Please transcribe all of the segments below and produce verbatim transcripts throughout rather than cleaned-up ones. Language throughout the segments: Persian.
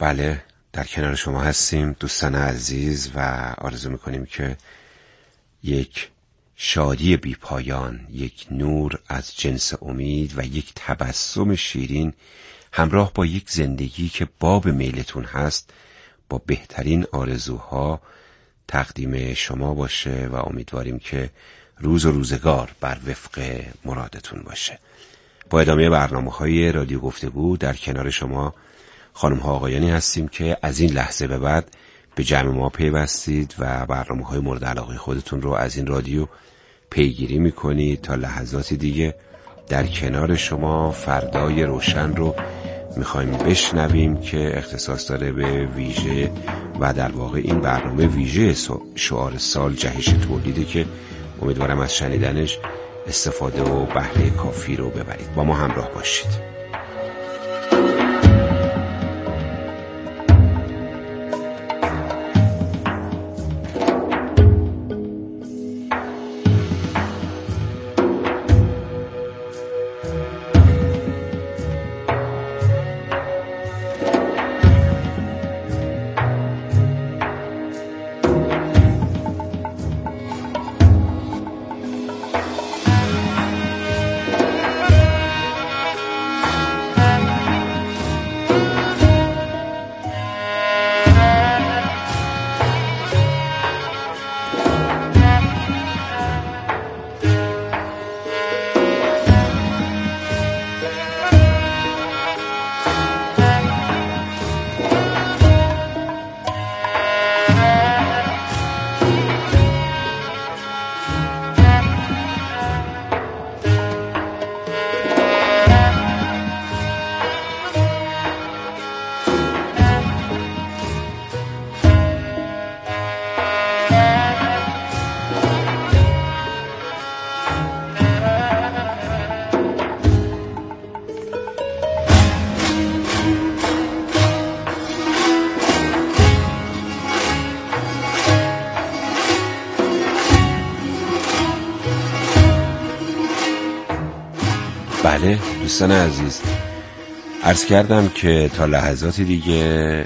بله، در کنار شما هستیم دوستان عزیز و آرزو میکنیم که یک شادی بی پایان، یک نور از جنس امید و یک تبسم شیرین همراه با یک زندگی که باب میلتون هست با بهترین آرزوها تقدیم شما باشه و امیدواریم که روز و روزگار بر وفق مرادتون باشه. با ادامه برنامه‌های رادیو گفتگو در کنار شما خانم ها آقایانی هستیم که از این لحظه به بعد به جمع ما پیوستید و برنامه‌های مورد علاقه خودتون رو از این رادیو پیگیری میکنید تا لحظاتی دیگه در کنار شما فردای روشن رو میخوایم بشنویم که اختصاص داره به ویژه و در واقع این برنامه ویژه شعار سال جهش تولیده که امیدوارم از شنیدنش استفاده و بهره کافی رو ببرید. با ما همراه باشید. بله دوستان عزیز، عرض کردم که تا لحظاتی دیگه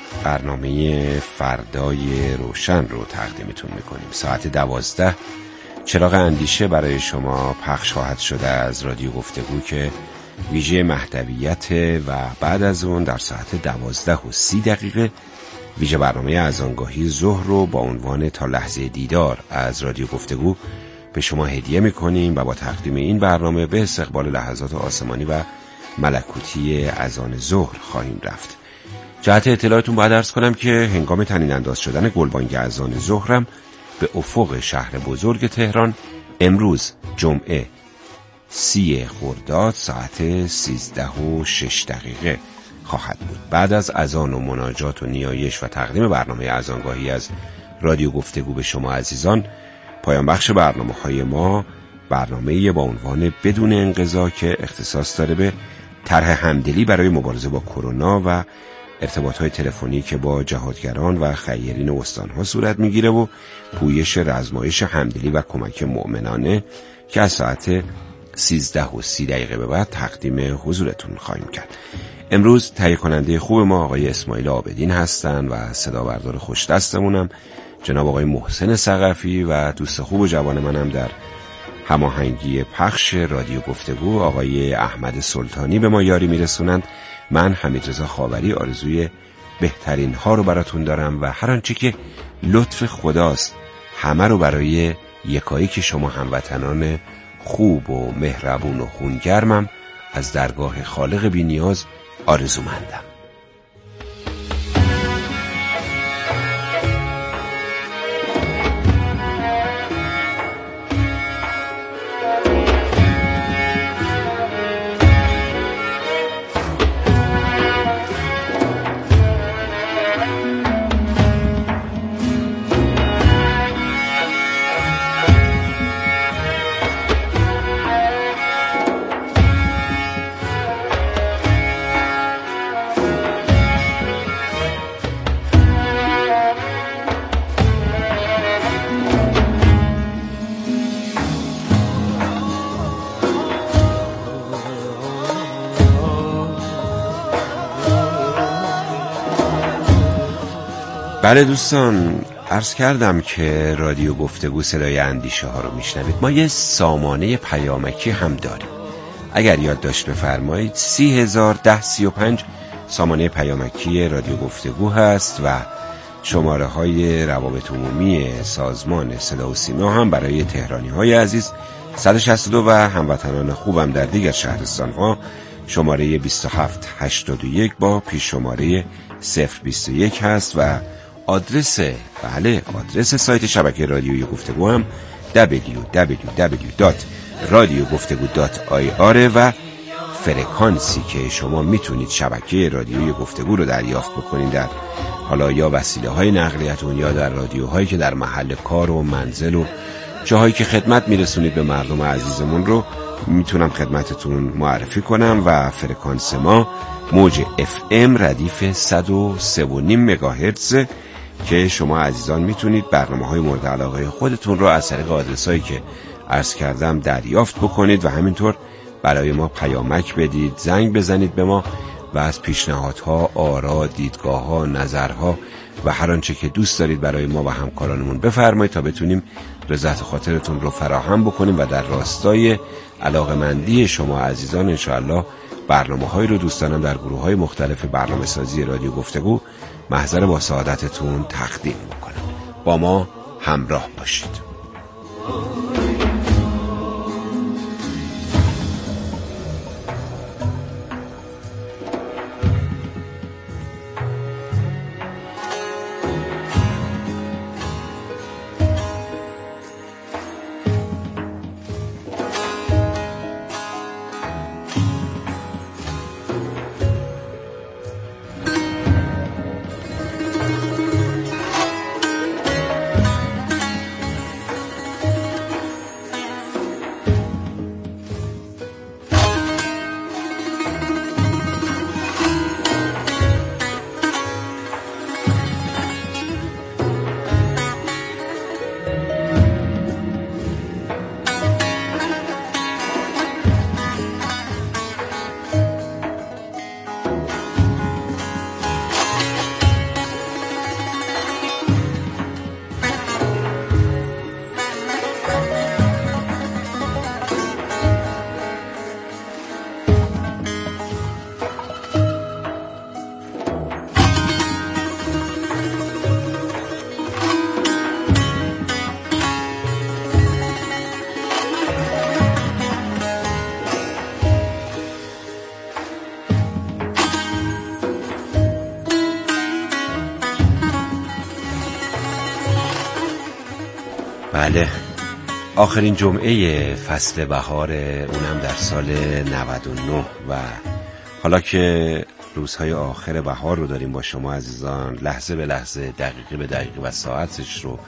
برنامه فردای روشن رو تقدیمتون میکنیم. ساعت دوازده چراغ اندیشه برای شما پخش خواهد شده از رادیو گفتگو که ویژه مهدویت و بعد از اون در ساعت دوازده و سی دقیقه ویژه برنامه اذانگاهی ظهر رو با عنوان تا لحظه دیدار از رادیو گفتگو به شما هدیه میکنیم و با تقدیم این برنامه به استقبال لحظات آسمانی و ملکوتی اذان ظهر خواهیم رفت. جهت اطلاعتون باید عرض کنم که هنگام طنین انداز شدن گلبانگ اذان ظهرم به افق شهر بزرگ تهران امروز جمعه سی خرداد ساعت سیزده و شش دقیقه خواهد بود. بعد از اذان و مناجات و نیایش و تقدیم برنامه اذانگاهی از رادیو گفتگو به شما عزیزان، پایان بخش برنامه های ما برنامه با عنوان بدون انقضا که اختصاص داره به طرح همدلی برای مبارزه با کرونا و ارتباط های تلفنی که با جهادگران و خیرین استان ها صورت میگیره و پویش رزمایش همدلی و کمک مؤمنانه که از ساعت سیزده و سی دقیقه به بعد تقدیم حضورتون خواهیم کرد. امروز تهیه کننده خوب ما آقای اسماعیل عابدین هستن و صدا بردار خوش دستمونم جناب آقای محسن ثقفی و دوست خوب و جوان منم در هماهنگی پخش رادیو گفتگو آقای احمد سلطانی به ما یاری میرسونند. من حمیدرضا خاوری آرزوی بهترین ها رو براتون دارم و هر آنچه که لطف خداست همه رو برای یکایی که شما هموطنان خوب و مهربون و خونگرمم از درگاه خالق بی نیاز آرزومندم. بله دوستان، عرض کردم که رادیو گفتگو صدای اندیشه ها رو میشنوید. ما یه سامانه پیامکی هم داریم. اگر یادداشت بفرمایید سی هزار ده سی و پنج سامانه پیامکی رادیو گفتگو هست و شماره های روابط عمومی سازمان صدا و سیما هم برای تهرانی های عزیز صد و شصت و دو و هموطنان خوبم در دیگر شهرستان ها شماره بیست و هفت هشتاد و یک با پیش شماره صفر بیست و یک هست و آدرس بله آدرس سایت شبکه رادیوی گفتگو هم دبلیو دبلیو دبلیو دات رادیو گفتگو دات آی آر و فرکانسی که شما میتونید شبکه رادیوی گفتگو رو دریافت بکنید در حالا یا وسیله های نقلیتون یا در رادیوهایی که در محل کار و منزل و جاهایی که خدمت میرسونید به مردم عزیزمون رو میتونم خدمتتون معرفی کنم و فرکانس ما موج اف ام ردیف صد و سه و نیم مگاهرتز که شما عزیزان میتونید برنامه‌های مورد علاقه خودتون رو از طریق آدرسایی که عرض کردم دریافت بکنید و همینطور برای ما پیامک بدید، زنگ بزنید به ما و از پیشنهادها، آرا، دیدگاه‌ها، نظرها و هر آنچه که دوست دارید برای ما و همکارانمون بفرمایید تا بتونیم رضایت خاطرتون رو فراهم بکنیم و در راستای علاقه‌مندی شما عزیزان انشاءالله برنامه‌هایی رو دوستانم در گروه‌های مختلف برنامه‌سازی رادیو گفتگو محضر با سعادتتون تقدیم می‌کنم. با ما همراه باشید. بله، آخرین جمعه فصل بهار، اونم در سال نود و نه و حالا که روزهای آخر بهار رو داریم با شما عزیزان لحظه به لحظه، دقیقه به دقیقه و ساعتش رو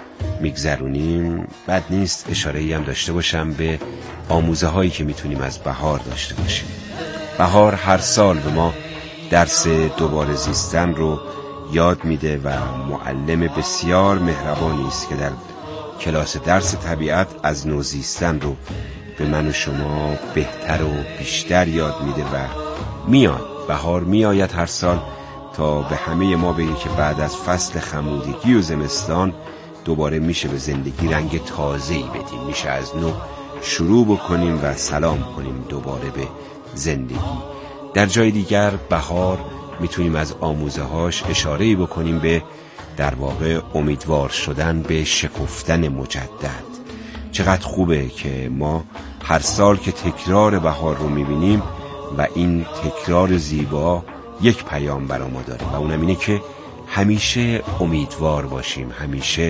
میگذرونیم، بد نیست اشاره‌ای هم داشته باشم به آموزه هایی که میتونیم از بهار داشته باشیم. بهار هر سال به ما درس دوباره زیستن رو یاد میده و معلم بسیار مهربانی است که در کلاس درس طبیعت از نوزیستن رو به من و شما بهتر و بیشتر یاد میده و میاد. بهار میآید هر سال تا به همه ما بگه که بعد از فصل خمودگی و زمستان دوباره میشه به زندگی رنگ تازه‌ای بدیم، میشه از نو شروع بکنیم و سلام کنیم دوباره به زندگی. در جای دیگر بهار میتونیم از آموزه هاش اشاره‌ای بکنیم به در واقع امیدوار شدن به شکفتن مجدد. چقدر خوبه که ما هر سال که تکرار بهار رو میبینیم و این تکرار زیبا یک پیام برای ما داره و اونم اینه که همیشه امیدوار باشیم، همیشه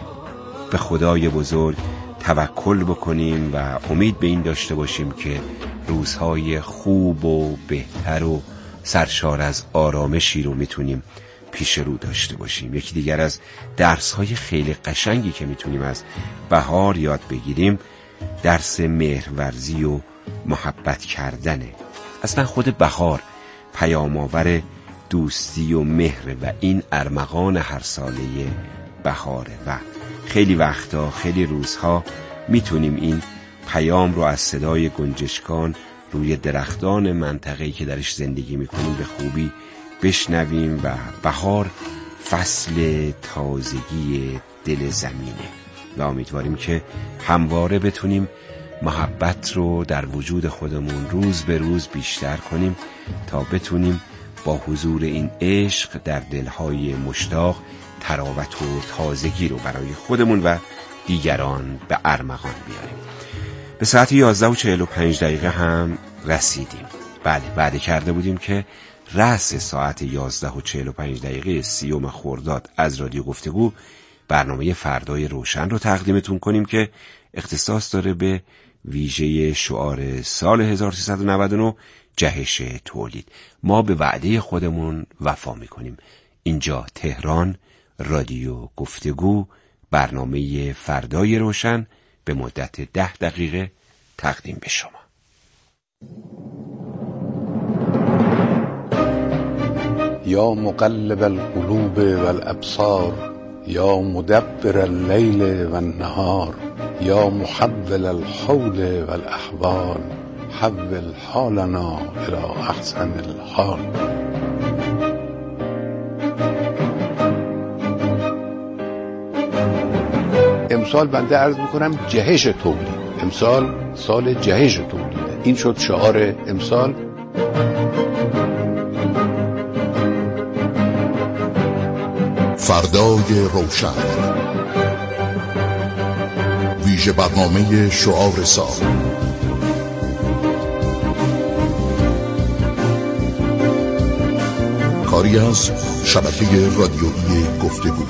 به خدای بزرگ توکل بکنیم و امید به این داشته باشیم که روزهای خوب و بهتر و سرشار از آرامشی رو میتونیم پیش رو داشته باشیم. یکی دیگر از درس‌های خیلی قشنگی که میتونیم از بهار یاد بگیریم درس مهرورزی و محبت کردنه. اصلا خود بهار پیام‌آور دوستی و مهر و این ارمغان هر ساله بهاره و خیلی وقتا خیلی روزها میتونیم این پیام رو از صدای گنجشکان روی درختان منطقه‌ای که درش زندگی میکنیم به خوبی بشنویم و بهار فصل تازگی دل زمینه و امیدواریم که همواره بتونیم محبت رو در وجود خودمون روز به روز بیشتر کنیم تا بتونیم با حضور این عشق در دلهای مشتاق تراوت و تازگی رو برای خودمون و دیگران به ارمغان بیاریم. به ساعت یازده و چهل و پنج دقیقه هم رسیدیم. بله، وعده کرده بودیم که رأس ساعت یازده و چهل و پنج دقیقه سیوم خرداد از رادیو گفتگو برنامه فردای روشن رو تقدیمتون کنیم که اختصاص داره به ویژه شعار سال هزار و سیصد و نود و نه جهش تولید. ما به وعده خودمون وفا میکنیم. اینجا تهران، رادیو گفتگو، برنامه فردای روشن به مدت ده دقیقه تقدیم به شما. یا مقلب القلوب والابصار یا مدبر اللیل والنهار یا محول الحول والاحوال حول حالنا الى احسن الحال. امسال بنده عرض میکنم جهش تولید، امسال سال جهش تولید، این شد شعار امسال. فردای روشن، ویژه برنامه شعار سال. کاری از شبکه رادیویی گفتگو.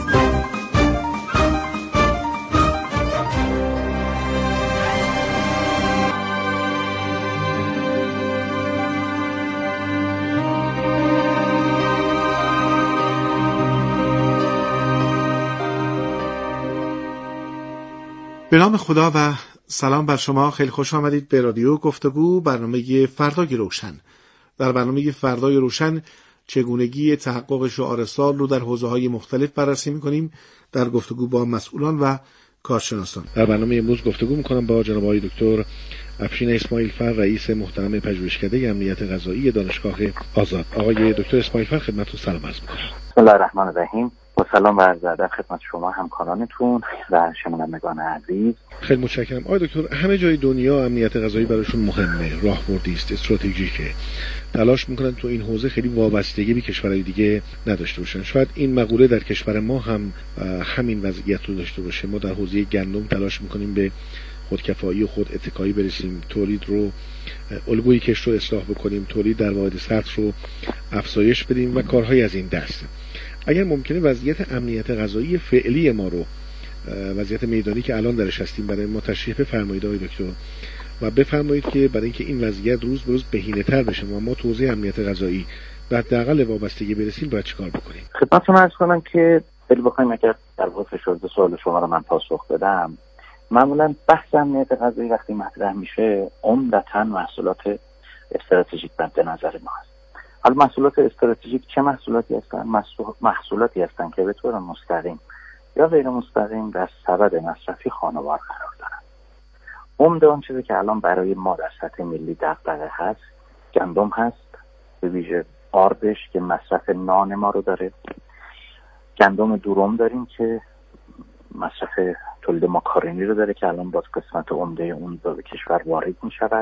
به نام خدا و سلام بر شما. خیلی خوش آمدید به رادیو گفتگو، برنامه فردای روشن. در برنامه فردای روشن چگونگی تحقق شعار سال رو در حوزه‌های مختلف بررسی می‌کنیم در گفتگو با مسئولان و کارشناسان. در برنامه امروز گفتگو می‌کنم با جناب آقای دکتر افشین اسماعیل فر، رئیس محترم پژوهشکده امنیت غذایی دانشگاه آزاد. آقای دکتر اسماعیل فر، خدمتتون سلام عرض می‌کنم. بسم الله الرحمن الرحیم. با سلام و عرض ادب خدمت شما همکارانتون و شنوندگان عزیز. خیلی متشکرم. آقای دکتر، همه جای دنیا امنیت غذایی براشون مهمه، راهبردی است، استراتژیکه. تلاش میکنن تو این حوزه خیلی وابستگی به کشورهای دیگه نداشته باشن. شاید این مقوله در کشور ما هم همین وضعیت رو داشته باشه. ما در حوزه گندم تلاش میکنیم به خودکفایی و خود اتکایی برسیم، تولید رو الگوی کشت رو اصلاح بکنیم، تولید در واحد سطح رو افزایش بدیم و کارهای از این دست. اگر ممکنه وضعیت امنیت غذایی فعلی ما رو، وضعیت میدانی که الان درش هستیم، برای ما تشریح بفرمایید آقای دکتر و بفرمایید که برای اینکه این وضعیت روز به روز بهینه‌تر بشه و ما توزیع امنیت غذایی و حداقل وابستگی برسیم باید چیکار بکنیم؟ خدمتتون عرض کنم که خیلی بخوایم اگر در واقع شده سوال شما رو من پاسخ بدم، معمولا بحث امنیت غذایی وقتی مطرح میشه عمدتاً محصولات استراتژیک مد نظر ما هست. حالا محصولات استراتژیک چه محصولاتی هستن؟ محصولاتی هستن که به طور مستقیم یا غیر مستقیم در سبد مصرفی خانوار قرار دارن. عمده اون چیزی که الان برای ما در سطح ملی دغدغه هست گندم هست، به ویژه آردش که مصرف نان ما رو داره. گندم دوم داریم که مصرف تولید ماکارونی رو داره که الان باز قسمت عمده اون به کشور وارد می شود.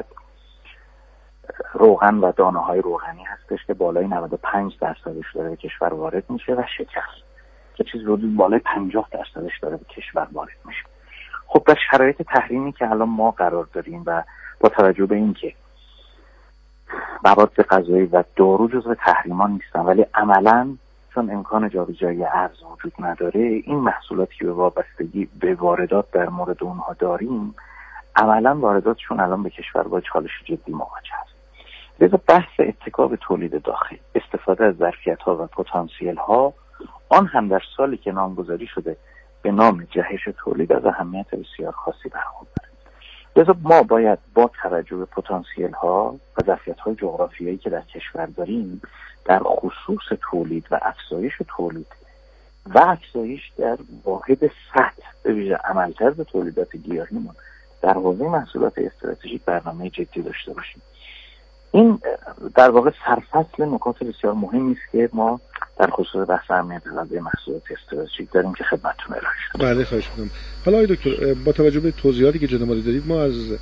روغن و دانه های روغنی هستش که بالای نود و پنج درصدش داره به کشور وارد میشه و شکر که چیز حدود بالای پنجاه درصدش داره به کشور وارد میشه. خب در شرایط تحریمی که الان ما قرار داریم و با توجه به اینکه مواد غذایی و دارو جزو تحریمان نیستن ولی عملاً چون امکان جابجایی ارز وجود نداره، این محصولاتی که به وابستگی به واردات در مورد اونها داریم عملاً وارداتشون الان به کشور با چالش جدی مواجه است. لذا بحث اتکا به تولید داخلی، استفاده از ظرفیت‌ها و پتانسیل‌ها، آن هم در سالی که نامگذاری شده به نام جهش تولید، از اهمیت بسیار خاصی برخورداره. لذا ما باید با توجه به پتانسیل‌ها و ظرفیت‌های جغرافیایی که در کشور داریم در خصوص تولید و افزایش تولید و افزایش در واحد سطح به ویژه عملکرد تولیدات گیاهیمون در حوزه محصولات استراتژیک برنامه جدی داشته باشیم. این در واقع سرفصل نکات بسیار مهمی است که ما در خصوص بحث امنیت غذایی محصولات استراتژیک داریم که خدمتتون ارائه شد. بله خواهش می‌کنم. حالا آقای دکتر با توجه به توضیحاتی که جناب عالی دادید، ما از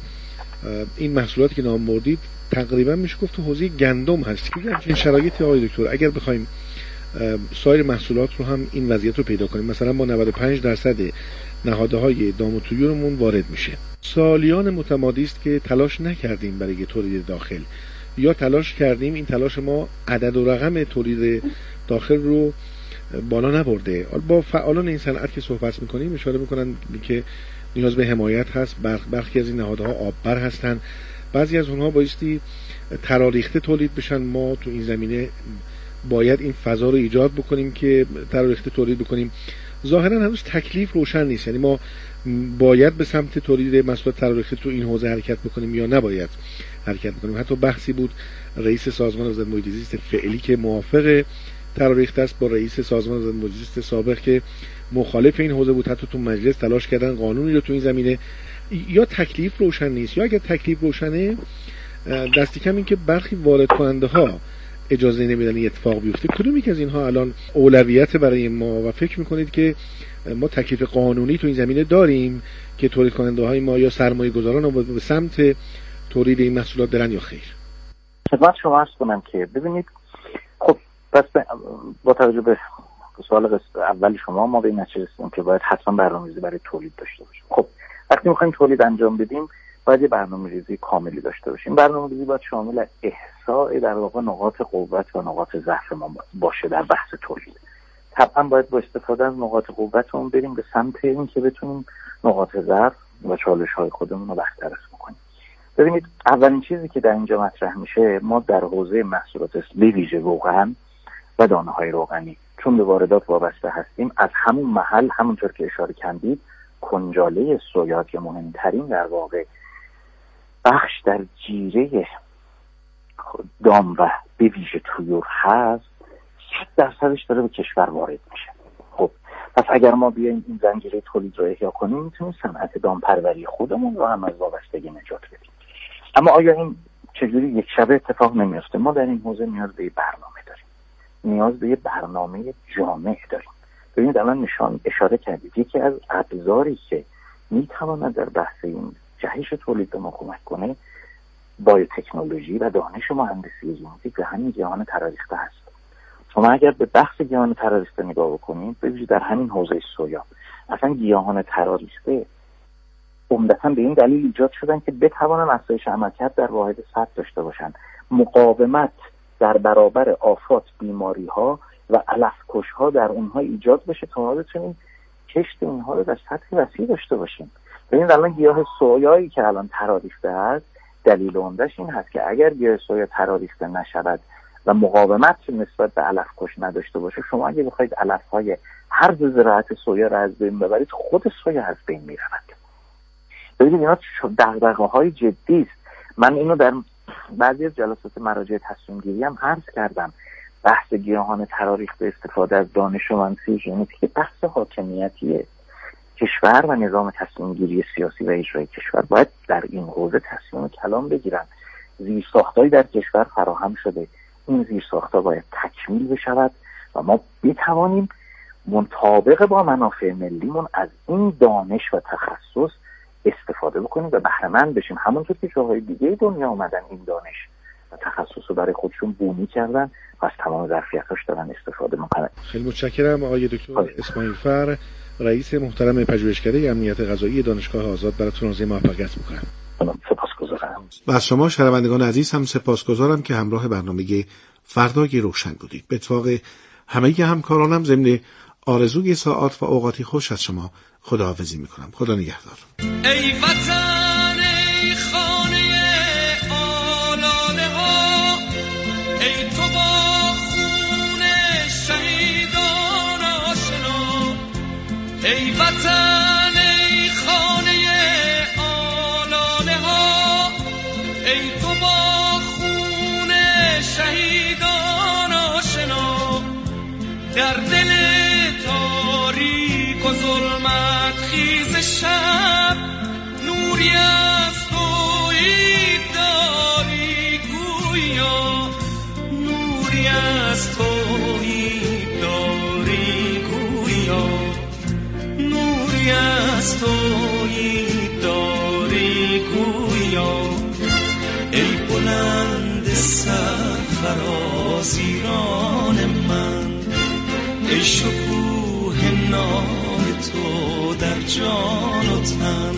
این محصولاتی که نام بردید تقریبا میشه گفت تو حوزه گندم هست. میگم این شرایطی آقای دکتر اگر بخوایم سایر محصولات رو هم این وضعیت رو پیدا کنیم، مثلا ما نود و پنج درصد نهادهای دام و طیورمون وارد میشه. سالیان متمادی است که تلاش نکردیم برای تولید داخل، یا تلاش کردیم این تلاش ما عدد و رقم تولید داخل رو بالا نبرده. با فعالان این صنعت که صحبت میکنیم اشاره میکنن که نیاز به حمایت هست. برخی از این نهادها آببر هستن، بعضی از اونها بایستی تراریخته تولید بشن. ما تو این زمینه باید این فضا رو ایجاد بکنیم که تراریخته تولید بکنیم. ظاهرا هنوز تکلیف روشن نیست، یعنی ما باید به سمت تولید محصولات تراریخته تو این حوزه حرکت بکنیم یا نباید حرکت بکنیم. حتی بحثی بود رئیس سازمان وزارت محیط زیست فعلی که موافق تراریخته است با رئیس سازمان وزارت محیط زیست سابق که مخالف این حوزه بود. حتی تو مجلس تلاش کردن قانونی رو تو این زمینه. یا تکلیف روشن نیست، یا اگر تکلیف روشنه دستی کم این که برخی وارد کننده ها اجازه نمیدن این اتفاق بیفته. کدومی که از اینها الان اولویت برای ما و فکر میکنید که ما تکلیف قانونی تو این زمینه داریم که تولید کننده های ما یا سرمایه گذاران رو به سمت تولید این محصولات برن یا خیر؟ خدمت شما عرض کنم که ببینید، خب پس با توجه به سوال اول شما ما به این نتیجه رسیدیم که باید حتما برنامه‌ریزی برای تولید داشته باشیم. خب وقتی میخوایم تولید انجام بدیم باید یه برنامه‌ریزی کاملی داشته باشیم. برنامه‌ریزی باید شامل احصاء در واقع نقاط قوت و نقاط ضعف ما باشه در بحث تولید. طبعا باید با استفاده از نقاط قوتمون بریم به سمت این که بتونیم نقاط ضعف و چالش‌های خودمون رو برطرف کنیم. ببینید اولین چیزی که در اینجا مطرح میشه، ما در حوزه محصولات به ویژه روغن و دانه‌های روغنی چون به واردات وابسته هستیم، از همون محل همونطور که اشاره کردید کنجاله سویا که مهمترین در واقع بخش در جیره دام و به ویژه طیور هست، صد درصدش داره به کشور وارد میشه. خب پس اگر ما بیایم این زنجیره تولید رو احیا کنیم میتونیم صنعت دامپروری خودمون رو هم از وابستگی نجات بدیم. اما آیا این چجوری یک شبه اتفاق نمیفته؟ ما در این حوزه نیاز به برنامه داریم، نیاز به برنامه جامع داریم. ببینید الان نشان اشاره کردید یکی از ابزاری که میتواند در بحث این جهش تولید به ما کمک کنه بایو تکنولوژی و دانش مهندسی ژنتیک و همین گیاهان تراریخته هست. شما اگر به بحث گیاهان تراریخته نگاه بکنید، ببینید در همین حوزه سویا اصلا گیاهان تراریخته عمدتاً به این دلیل ایجاد شدن که بتوانن افزایش عملکرد در واحد سطح داشته باشن، مقاومت در برابر آفات، بیماری ها و علف کش ها در اونها ایجاد بشه تا ما بتونیم کشت اینها رو در سطح وسیع داشته باشیم. ببینید الان گیاه سویایی که الان تراریخته است، دلیل عمده‌اش این هست که اگر گیاه سویا تراریخته نشود و مقاومت نسبت به علف کش نداشته باشه، شما اگه بخواید علف های هر دو زراعت سویا را از بین ببرید، خود سویا از بین میرود. ببینید اینا دغدغه‌های جدی است. من اینو در بعضی از جلسات مراجع تصمیم گیری هم عرض کردم. بحث گیاهان تراریخته، استفاده از دانش مهندسی ژنتیک، بحث حاکمیتی کشور و نظام تصمیم گیری سیاسی و اجرایی کشور باید در این حوزه تصمیم کلان بگیرن. زیرساختایی در کشور فراهم شده، این زیرساخت‌ها باید تکمیل بشود و ما بتوانیم مطابق با منافع ملیمون از این دانش و تخصص استفاده بکنیم و بهره مند بشیم. همونطور که جاهای دیگه دنیا اومدن این دانش و تخصص رو برای خودشون بومی کردن و از تمام ظرفیتاش دارن استفاده میکنن. خیلی متشکرم آقای دکتر اسماعیل فر، رئیس محترم پژوهشکده امنیت غذایی دانشگاه آزاد، براتون آرزوی موفقیت میکنم. سپاسگزارم. و از شما شنوندگان عزیز هم سپاسگزارم که همراه برنامه فردای روشن بودید. به اتفاق همه همکارانم ضمن آرزوی ساعات و اوقاتی خوش از شما خداحافظی میکنم. خدا نگهدار. ای وطن، ای خانه آلاله ها، ای تو با خون شهیدان آشنا، ای وطن، ای خانه آلاله ها، ای تو با خون شهیدان آشنا، در دل تاریک و ظلمت خیز شب نوری از تویی داری گویا، نوری از تویی از تویی داری گویا، ای بلند سرفراز ایران من، ای شکوه نام تو در جان و تن.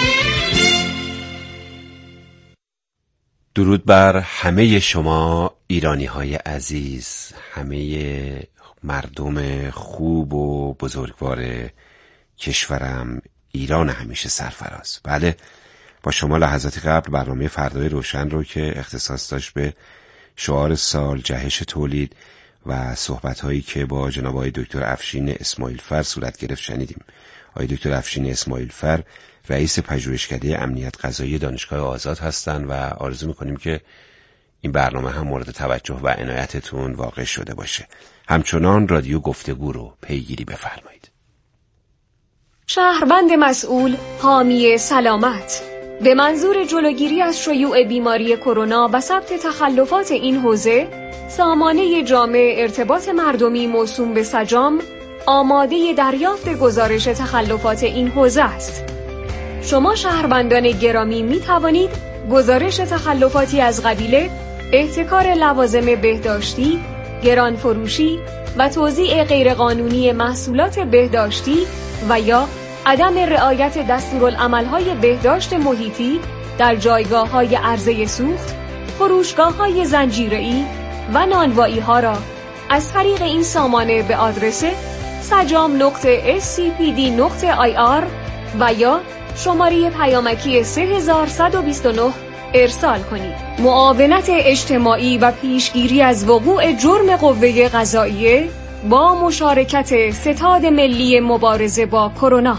درود بر همه شما ایرانی های عزیز، همه مردم خوب و بزرگوار کشورم ایران همیشه سرفراز. بله، با شما لحظاتی قبل برنامه فردای روشن رو که اختصاص داشت به شعار سال، جهش تولید و صحبت‌هایی که با جناب آقای دکتر افشین اسماعیل فر صورت گرفت شنیدیم. آقای دکتر افشین اسماعیل فر رئیس پژوهشکده امنیت غذایی دانشگاه آزاد هستند و آرزو می‌کنیم که این برنامه هم مورد توجه و عنایتتون واقع شده باشه. همچنان رادیو گفتگو رو پیگیری بفرمایید. شهروند مسئول، حامی سلامت. به منظور جلوگیری از شیوع بیماری کرونا و ثبت تخلفات این حوزه، سامانه جامع ارتباط مردمی موسوم به سجام آماده دریافت گزارش تخلفات این حوزه است. شما شهروندان گرامی می توانید گزارش تخلفاتی از قبیل احتکار لوازم بهداشتی، گران فروشی و توزیع غیرقانونی محصولات بهداشتی و یا عدم رعایت دستورالعمل‌های بهداشت محیطی در جایگاه‌های عرضه سوخت، فروشگاه‌های زنجیره‌ای و نانوایی‌ها را از طریق این سامانه به آدرس سجام نقطه اس سی پی دی نقطه آی آر و یا شماره پیامکی سه هزار صد و بیست و نه ارسال کنید. معاونت اجتماعی و پیشگیری از وقوع جرم قوه قضاییه با مشارکت ستاد ملی مبارزه با کرونا.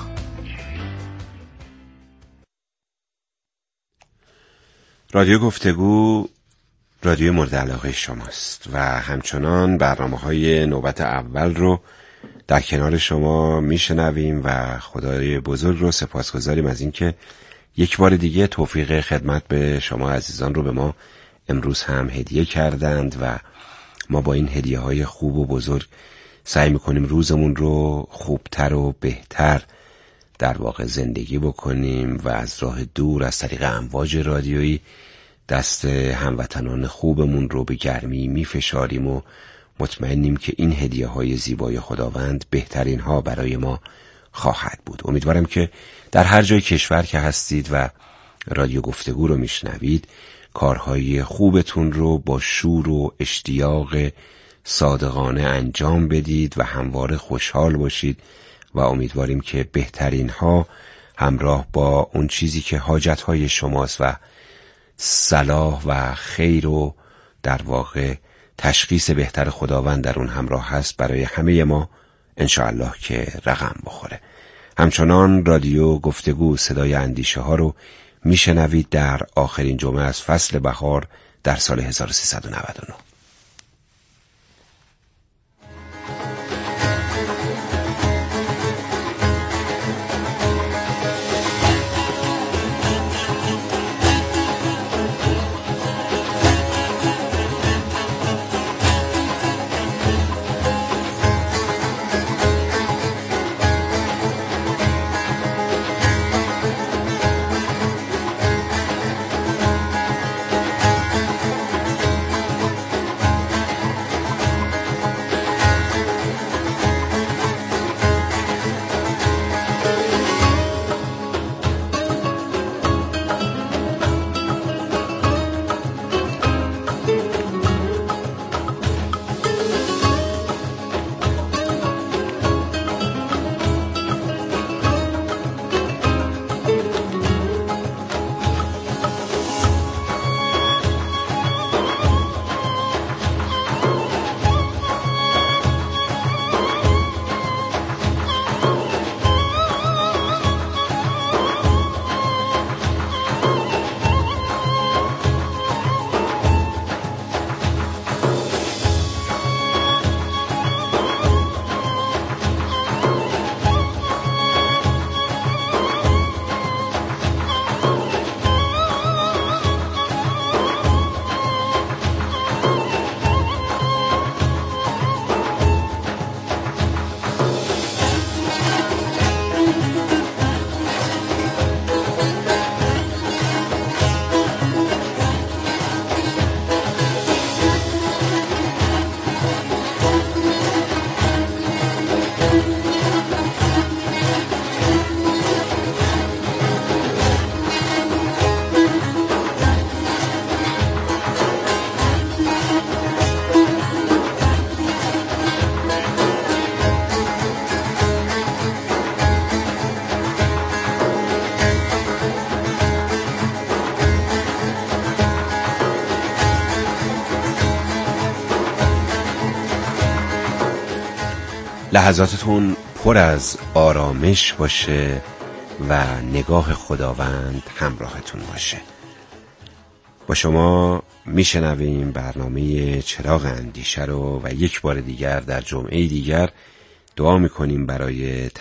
رادیو گفتگو رادیو مورد علاقه شماست و همچنان برنامه‌های نوبت اول رو در کنار شما میشنویم و خدای بزرگ رو سپاسگزاریم از اینکه یک بار دیگه توفیق خدمت به شما عزیزان رو به ما امروز هم هدیه کردند و ما با این هدیه های خوب و بزرگ سعی میکنیم روزمون رو خوبتر و بهتر در واقع زندگی بکنیم و از راه دور از طریق امواج رادیویی دست هموطنان خوبمون رو به گرمی میفشاریم و مطمئنیم که این هدیه های زیبای خداوند بهترین ها برای ما خواهد بود. امیدوارم که در هر جای کشور که هستید و رادیو گفتگو رو میشنوید کارهای خوبتون رو با شور و اشتیاق صادقانه انجام بدید و همواره خوشحال باشید و امیدواریم که بهترین ها همراه با اون چیزی که حاجت های شماست و صلاح و خیر و در واقع تشخیص بهتر خداوند در اون همراه هست برای همه ما انشاءالله که رقم بخوره. همچنان رادیو گفتگو صدای اندیشه ها رو میشنوید در آخرین جمعه از فصل بهار در سال هزار و سیصد و نود و نه. لحظاتتون پر از آرامش باشه و نگاه خداوند همراهتون باشه. با شما میشنویم برنامه چراغ اندیشه رو و یک بار دیگر در جمعه دیگر دعا میکنیم برای